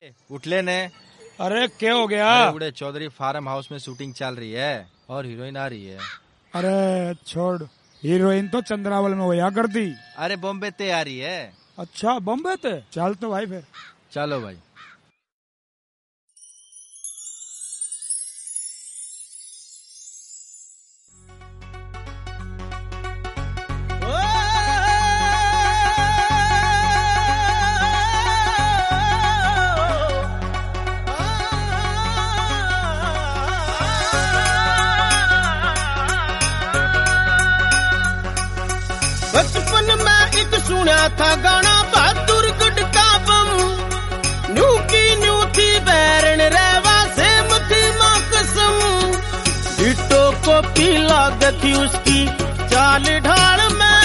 उठले ने। अरे क्या हो गया? उड़े चौधरी फार्म हाउस में शूटिंग चल रही है और हीरोइन आ रही है। अरे छोड़, हीरोइन तो चंद्रावल में होया करती। अरे बॉम्बे ते आ रही है। अच्छा बॉम्बे ते, चल तो भाई फिर। चलो भाई। बचपन में एक सुना था गाना बहादुर गुडका बम, न्यू की न्यू थी बैरन रेवा से मथी माँ कसम, डिटो को पी लागत थी उसकी चाल ढाल में,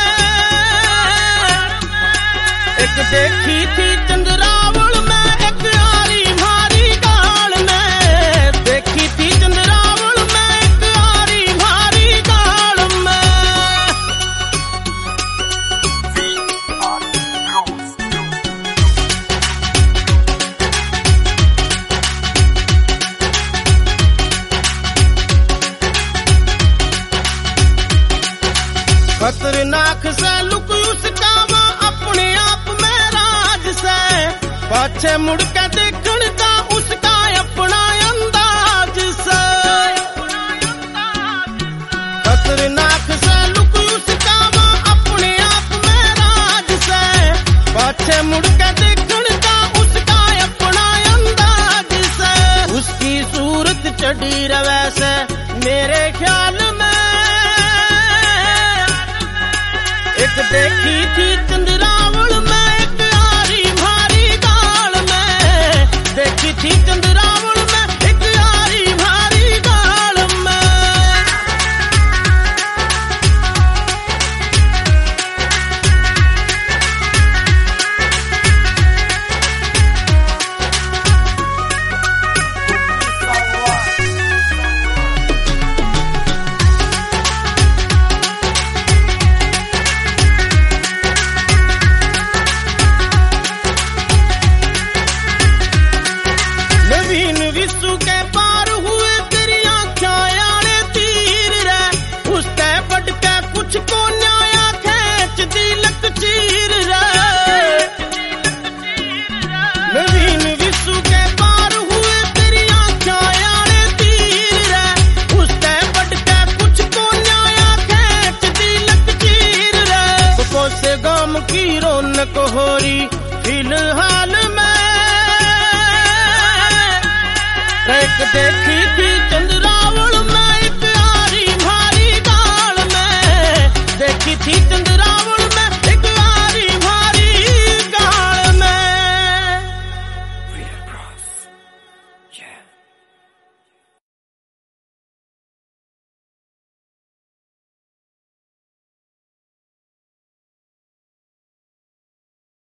एक देखी थी चंद्रावल में एक आरी मारी गाल में, देखी थी चंद्रावल में एक आरी मारी गाल में। खतरनाक से लुक उसका वो अपने आप में राज से, पाछे मुड़ के देखने का उसका अपना अंदाज से, खतरनाक से लुक उसका वो अपने आप में राज से, पाछे मुड़ के देखने का उसका अपना अंदाज से, उसकी सूरत चढ़ी रवे से मेरे ख्याल में, एक देखी थी चंद्रावल में एक आरी मारी गाल में, देखी थी चंद्रावल में एक आरी मारी गाल में। विश्व के पार हुए तेरी आँखें आने तीर रे, उसके बढ़ के कुछ को न्याया खेच दी लकीर रे, नवीन विश्व के पार हुए तेरी आँखें आने तीर रे, उसके बढ़ के कुछ को न्याया खेच दी लकीर रे, को से गाम की रौनक हो रही फिलहाल में, एक देखी थी